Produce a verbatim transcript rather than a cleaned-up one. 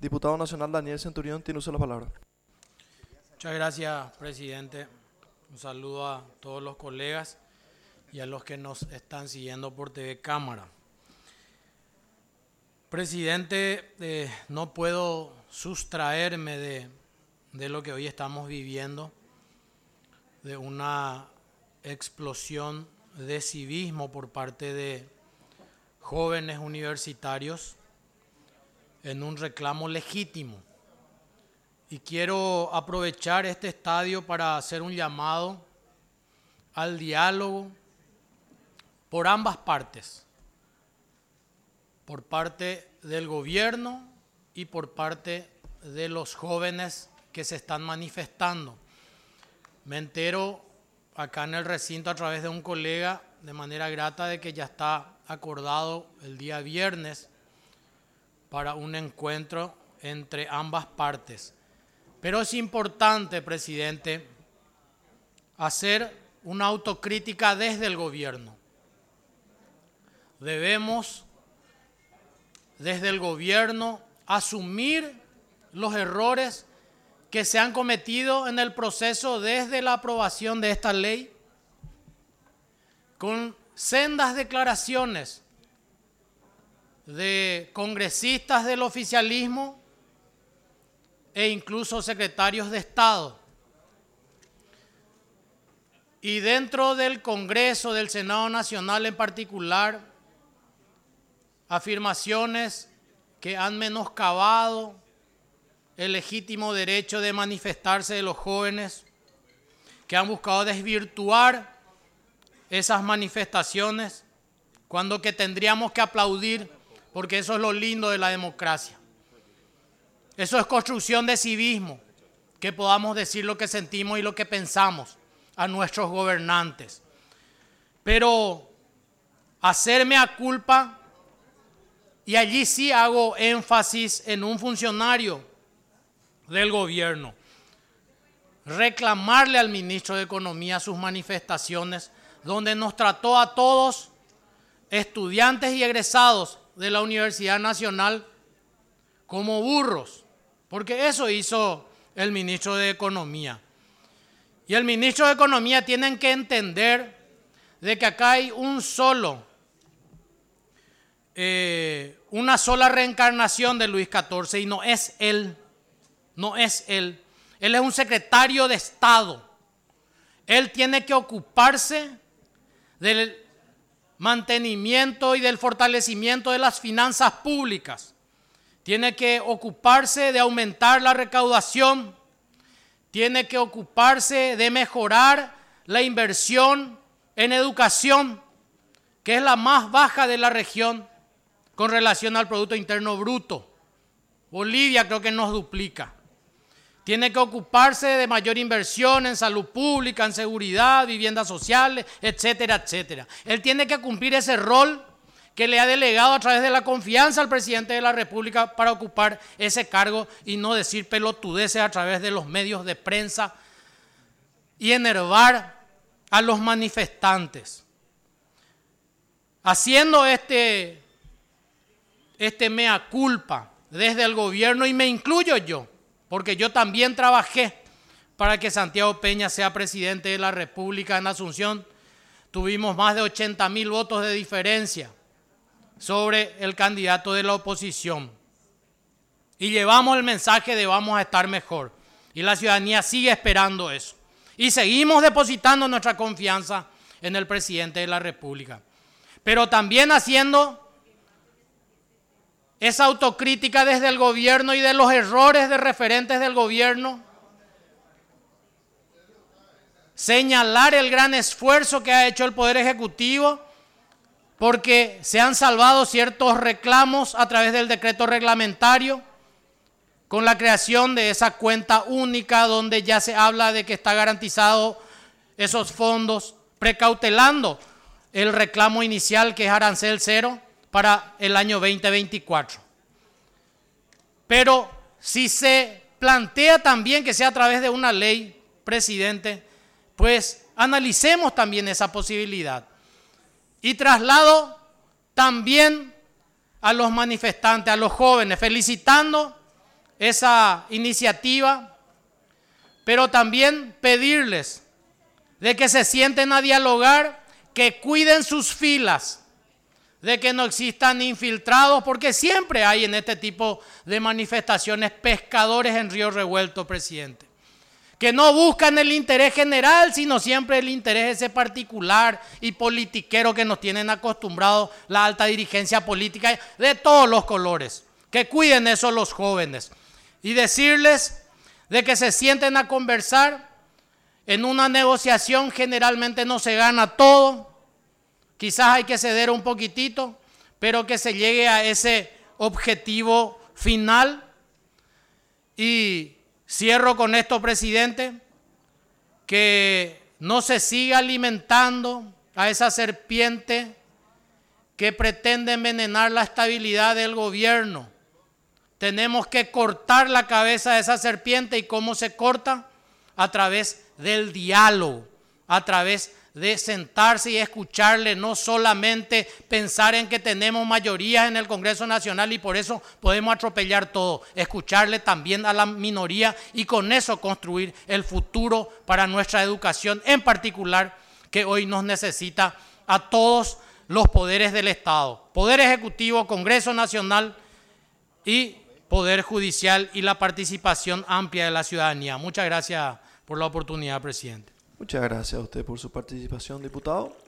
Diputado Nacional Daniel Centurión tiene uso de la palabra. Muchas gracias, presidente. Un saludo a todos los colegas y a los que nos están siguiendo por T V Cámara. Presidente, eh, no puedo sustraerme de, de lo que hoy estamos viviendo, de una explosión de civismo por parte de jóvenes universitarios en un reclamo legítimo. Y quiero aprovechar este estadio para hacer un llamado al diálogo por ambas partes, por parte del gobierno y por parte de los jóvenes que se están manifestando. Me entero acá en el recinto a través de un colega de manera grata de que ya está acordado el día viernes para un encuentro entre ambas partes. Pero es importante, presidente, hacer una autocrítica desde el gobierno. Debemos, desde el gobierno, asumir los errores que se han cometido en el proceso desde la aprobación de esta ley, con sendas declaraciones de congresistas del oficialismo e incluso secretarios de Estado. Y dentro del Congreso, del Senado Nacional en particular, afirmaciones que han menoscabado el legítimo derecho de manifestarse de los jóvenes, que han buscado desvirtuar esas manifestaciones, cuando que tendríamos que aplaudir, porque eso es lo lindo de la democracia. Eso es construcción de civismo, que podamos decir lo que sentimos y lo que pensamos a nuestros gobernantes. Pero hacerme a culpa, y allí sí hago énfasis en un funcionario del gobierno, reclamarle al ministro de Economía sus manifestaciones, donde nos trató a todos, estudiantes y egresados de la Universidad Nacional, como burros, porque eso hizo el ministro de Economía. Y el ministro de Economía tiene que entender de que acá hay un solo, eh, una sola reencarnación de Luis catorce y no es él, no es él. Él es un secretario de Estado. Él tiene que ocuparse del mantenimiento y del fortalecimiento de las finanzas públicas. Tiene que ocuparse de aumentar la recaudación. Tiene que ocuparse de mejorar la inversión en educación, que es la más baja de la región con relación al Producto Interno Bruto. Bolivia creo que nos duplica. Tiene que ocuparse de mayor inversión en salud pública, en seguridad, viviendas sociales, etcétera, etcétera. Él tiene que cumplir ese rol que le ha delegado a través de la confianza al presidente de la República para ocupar ese cargo y no decir pelotudeces a través de los medios de prensa y enervar a los manifestantes. Haciendo este, este mea culpa desde el gobierno, y me incluyo yo, porque yo también trabajé para que Santiago Peña sea presidente de la República en Asunción. Tuvimos más de ochenta mil votos de diferencia sobre el candidato de la oposición. Y llevamos el mensaje de vamos a estar mejor. Y la ciudadanía sigue esperando eso. Y seguimos depositando nuestra confianza en el presidente de la República. Pero también haciendo esa autocrítica desde el gobierno y de los errores de referentes del gobierno. Señalar el gran esfuerzo que ha hecho el Poder Ejecutivo, porque se han salvado ciertos reclamos a través del decreto reglamentario, con la creación de esa cuenta única donde ya se habla de que está garantizado esos fondos, precautelando el reclamo inicial que es arancel cero para el año veinte veinticuatro. Pero si se plantea también que sea a través de una ley, presidente, pues analicemos también esa posibilidad. Y traslado también a los manifestantes, a los jóvenes, felicitando esa iniciativa, pero también pedirles de que se sienten a dialogar, que cuiden sus filas, de que no existan infiltrados, porque siempre hay en este tipo de manifestaciones pescadores en Río Revuelto, presidente, que no buscan el interés general, sino siempre el interés ese particular y politiquero que nos tienen acostumbrados la alta dirigencia política de todos los colores. Que cuiden eso los jóvenes y decirles de que se sienten a conversar. En una negociación generalmente no se gana todo. Quizás hay que ceder un poquitito, pero que se llegue a ese objetivo final. Y cierro con esto, presidente, que no se siga alimentando a esa serpiente que pretende envenenar la estabilidad del gobierno. Tenemos que cortar la cabeza de esa serpiente. ¿Y cómo se corta? A través del diálogo, a través de sentarse y escucharle, no solamente pensar en que tenemos mayorías en el Congreso Nacional y por eso podemos atropellar todo, escucharle también a la minoría y con eso construir el futuro para nuestra educación, en particular que hoy nos necesita a todos los poderes del Estado, Poder Ejecutivo, Congreso Nacional y Poder Judicial, y la participación amplia de la ciudadanía. Muchas gracias por la oportunidad, presidente. Muchas gracias a usted por su participación, diputado.